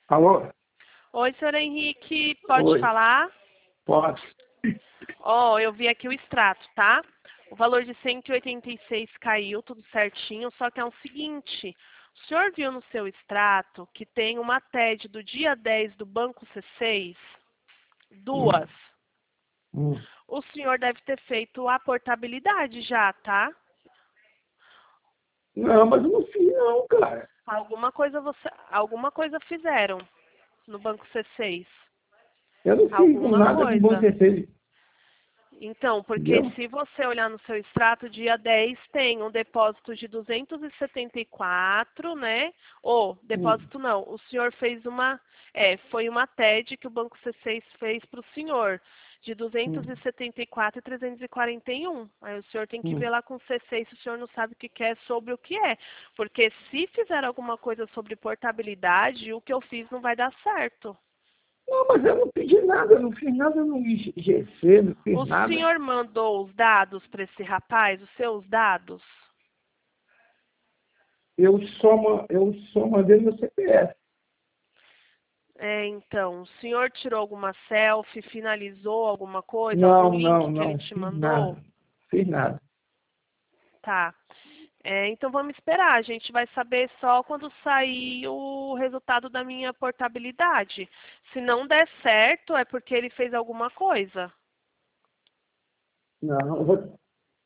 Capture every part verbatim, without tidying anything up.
Alô? Oi, senhor Henrique, pode Oi. falar? Pode. Ó, eu vi aqui o extrato, tá? O valor de cento e oitenta e seis caiu, tudo certinho, só que é o seguinte, o senhor viu no seu extrato que tem uma T E D do dia dez do Banco C seis? Duas. Hum. O senhor deve ter feito a portabilidade já, tá? Não, mas eu não fiz não, cara. Alguma coisa você, alguma coisa fizeram no Banco C seis. Eu não fiz Alguma nada com bom coisa. certeza. Então, porque Entendeu? se você olhar no seu extrato, dia dez tem um depósito de duzentos e setenta e quatro, né? Ou, Hum. depósito não, o senhor fez uma, é, foi uma T E D que o Banco C seis fez para o senhor, de duzentos e setenta e quatro e trezentos e quarenta e um. Aí o senhor tem que Hum. ver lá com o C seis se o senhor não sabe o que quer sobre o que é. Porque se fizer alguma coisa sobre portabilidade, o que eu fiz não vai dar certo. Não, mas eu não pedi nada, eu não fiz nada no I G C, não fiz O nada. senhor mandou os dados para esse rapaz, os seus dados? Eu só, ma- eu só mandei meu C P F. É, então, o senhor tirou alguma selfie, finalizou alguma coisa, algum Não, link não, que ele não, te fiz mandou? nada. Fiz nada. Tá. É, então vamos esperar, a gente vai saber só quando sair o resultado da minha portabilidade. Se não der certo, é porque ele fez alguma coisa. Não, eu vou...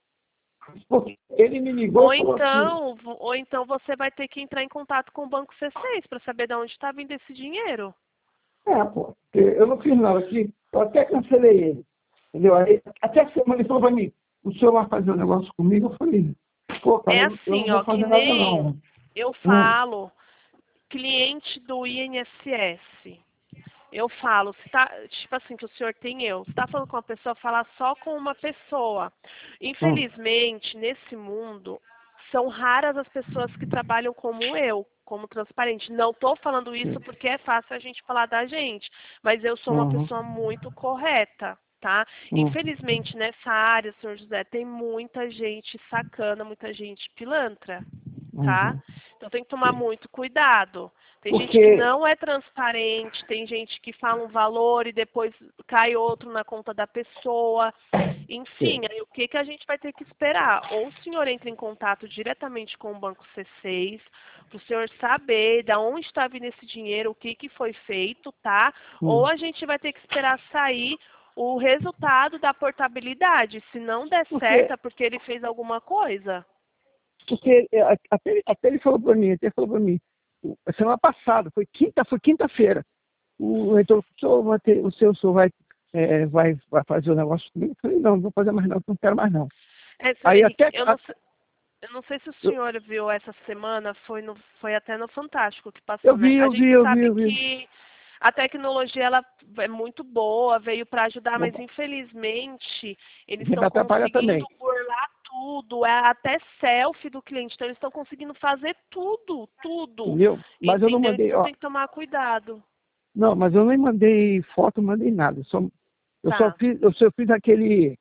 Porque ele me ligou Ou e falou assim, então, vo- ou então você vai ter que entrar em contato com o Banco C seis para saber de onde está vindo esse dinheiro. é, pô, porque eu não fiz nada aqui, eu até cancelei ele. Entendeu? Aí, até a semana ele falou pra mim, o senhor vai fazer um negócio comigo? Eu falei, pô, cara, É eu, eu não assim, vou ó, que fazer nada nem não. eu Hum, falo, cliente do I N S S. Eu falo, se tá, tipo assim, que o senhor tem eu. Se está falando com uma pessoa, fala só com uma pessoa. hum, Infelizmente, nesse mundo, são raras as pessoas que trabalham como eu, como transparente. Não estou falando isso porque é fácil a gente falar da gente, mas eu sou uma uhum, pessoa muito correta, tá? hum, Infelizmente, nessa área, senhor José, tem muita gente sacana, muita gente pilantra, tá? uhum. Então tem que tomar muito cuidado. Tem gente que Porque, não é transparente, tem gente que fala um valor e depois cai outro na conta da pessoa. Enfim, aí o que, que a gente vai ter que esperar? Ou o senhor entra em contato diretamente com o Banco C seis, para o senhor saber de onde está vindo esse dinheiro, o que, que foi feito, tá? Ou hum, a gente vai ter que esperar sair o resultado da portabilidade. Se não der certo, porque, é porque ele fez alguma coisa. porque é, até, ele- até ele falou para mim, até falou para mim, a semana passada, foi quinta, foi quinta-feira, o reitor falou, "O senhor vai ter- o seu senhor vai, é, vai, vai fazer o negócio comigo?" Eu falei, não, não vou fazer mais não, não quero mais não. É, senhor Aí Henrique, até, eu a- não, sei- eu não sei se o eu, senhor viu essa semana, foi, no, foi até no Fantástico que eu passou, né? vi, A eu vi, gente eu vi, sabe eu vi. que a tecnologia ela é muito boa, veio para ajudar, Não, mas infelizmente eles vai estão atrapalhar conseguindo também. burlar tudo, é até selfie do cliente, então eles estão conseguindo fazer tudo, tudo, Entendeu? Mas eu não entendeu? mandei, Então ó. tem que tomar cuidado, Não, mas eu nem mandei foto, não mandei nada. Eu só, eu só tá? fiz, eu só fiz aquele.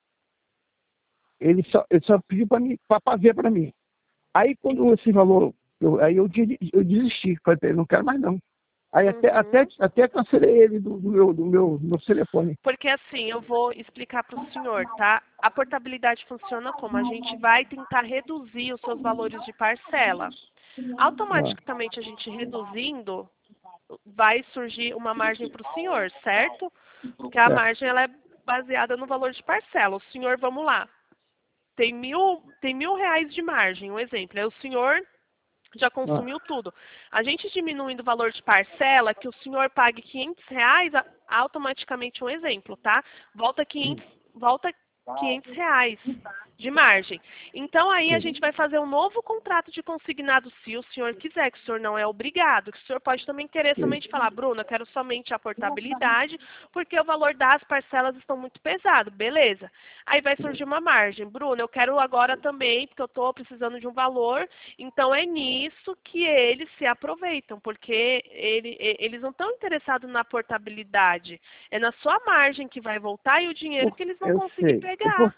Ele só, ele só pediu para mim, para ver para mim. Aí quando esse valor, eu, aí eu, de- eu desisti, falei para ele, não quero mais não. Aí até, até, Uhum. até cancelei ele do, do meu, do meu, do meu telefone. Porque assim, eu vou explicar para o senhor, tá? A portabilidade funciona como? A gente vai tentar reduzir os seus valores de parcela. Ah, Automaticamente a gente reduzindo, vai surgir uma margem para o senhor, certo? Porque a certo. margem ela é baseada no valor de parcela. O senhor, vamos lá, tem mil, tem mil reais de margem, um exemplo. Aí o senhor já Ah, consumiu tudo. A gente diminuindo o valor de parcela, que o senhor pague quinhentos reais, a- automaticamente um exemplo, tá? Volta quinhentos, volta quinhentos reais de margem. Então aí a sim. gente vai fazer um novo contrato de consignado se o senhor quiser, que o senhor não é obrigado, que o senhor pode também querer Sim. somente falar, Bruna, eu quero somente a portabilidade, porque o valor das parcelas estão muito pesado, beleza. Aí vai surgir uma margem. Bruna, eu quero agora também, porque eu estou precisando de um valor, então é nisso que eles se aproveitam, porque ele, e- eles não estão interessados na portabilidade. É na sua margem que vai voltar e o dinheiro Por- que eles vão eu conseguir sei. É pegar. porque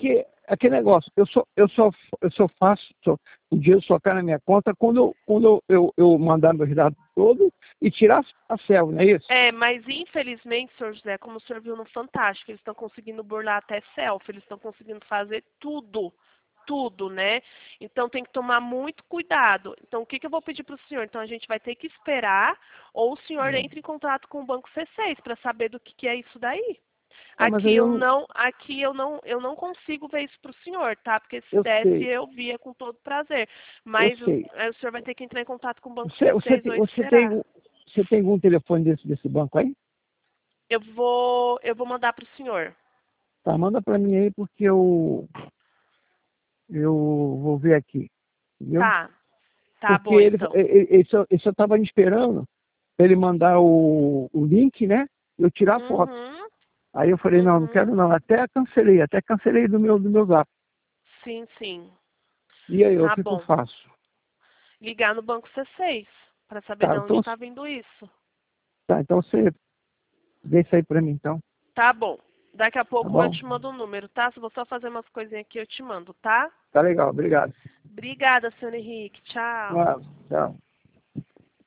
aquele negócio, eu só, eu só, eu só faço, só, o dinheiro só cai na minha conta quando, eu, quando eu, eu, eu mandar meus dados todos e tirar a célula, não é isso? É, mas infelizmente, senhor José, como o senhor viu no Fantástico, eles estão conseguindo burlar até selfie, eles estão conseguindo fazer tudo, tudo, né? Então tem que tomar muito cuidado. Então o que, que eu vou pedir para o senhor? Então a gente vai ter que esperar, ou o senhor Não. entra em contato com o Banco C seis para saber do que, que é isso daí. Ah, mas Aqui aí eu eu, não, aqui eu não, eu não consigo ver isso para o senhor, tá? Porque se eu desse sei, eu via com todo prazer. eu Mas o, sei. aí o senhor vai ter que entrar em contato com o Banco Você, você, C seis tem, ou você, tem, esperar. você tem algum telefone desse, desse banco aí? Eu vou, eu vou mandar para o senhor. Tá, manda para mim aí porque eu, eu vou ver aqui, entendeu? Tá, tá Porque bom ele, então. ele, ele só, ele só tava me esperando pra ele mandar o, o link, né? Eu tirar a foto. Uhum, Aí eu falei, não, não uhum. quero não. Até cancelei, até cancelei do meu, do meu zap. Sim, sim. E aí, o Tá que que eu bom. faço? Ligar no Banco C seis para saber Tá, de onde então, está vindo isso. tá, então você vê isso aí pra mim, então. Tá bom. Daqui a Tá pouco eu bom? te mando o número, tá? Se vou só fazer umas coisinhas aqui, eu te mando, tá? Tá legal, obrigado. Obrigada, senhor Henrique. Um Tchau. abraço, tchau.